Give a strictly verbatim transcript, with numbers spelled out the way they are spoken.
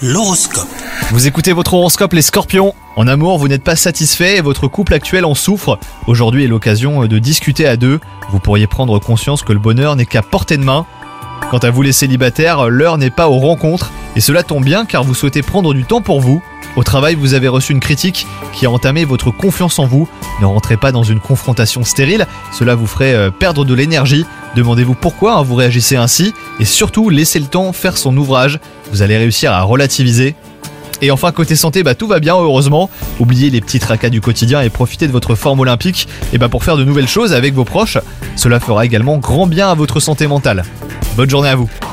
L'horoscope. Vous écoutez votre horoscope les scorpions. En amour, vous n'êtes pas satisfait et votre couple actuel en souffre. Aujourd'hui est l'occasion de discuter à deux. Vous pourriez prendre conscience que le bonheur n'est qu'à portée de main. Quant à vous les célibataires, l'heure n'est pas aux rencontres. Et cela tombe bien car vous souhaitez prendre du temps pour vous. Au travail, vous avez reçu une critique qui a entamé votre confiance en vous. Ne rentrez pas dans une confrontation stérile, cela vous ferait perdre de l'énergie. Demandez-vous pourquoi hein, vous réagissez ainsi et surtout laissez le temps faire son ouvrage. Vous allez réussir à relativiser. Et enfin côté santé, bah, tout va bien heureusement. Oubliez les petits tracas du quotidien et profitez de votre forme olympique et bah, pour faire de nouvelles choses avec vos proches. Cela fera également grand bien à votre santé mentale. Bonne journée à vous.